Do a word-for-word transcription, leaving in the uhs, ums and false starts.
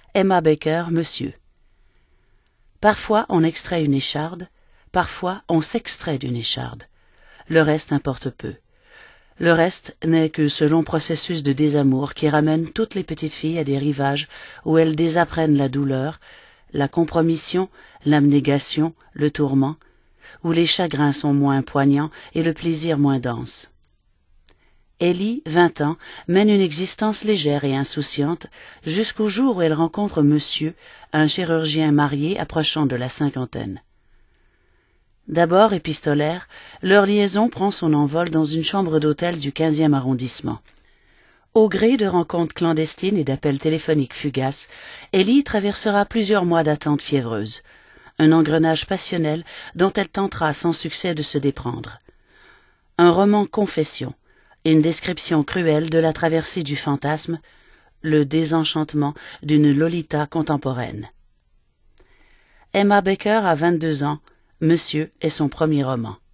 Emma Baker, Monsieur. Parfois on extrait une écharde, parfois on s'extrait d'une écharde. Le reste importe peu. Le reste n'est que ce long processus de désamour qui ramène toutes les petites filles à des rivages où elles désapprennent la douleur, la compromission, l'abnégation, le tourment, où les chagrins sont moins poignants et le plaisir moins dense. Ellie, vingt ans, mène une existence légère et insouciante jusqu'au jour où elle rencontre Monsieur, un chirurgien marié approchant de la cinquantaine. D'abord épistolaire, leur liaison prend son envol dans une chambre d'hôtel du quinzième arrondissement. Au gré de rencontres clandestines et d'appels téléphoniques fugaces, Ellie traversera plusieurs mois d'attente fiévreuse, un engrenage passionnel dont elle tentera sans succès de se déprendre. Un roman confession, une description cruelle de la traversée du fantasme, le désenchantement d'une Lolita contemporaine. Emma Baker a vingt-deux ans, Monsieur est son premier roman.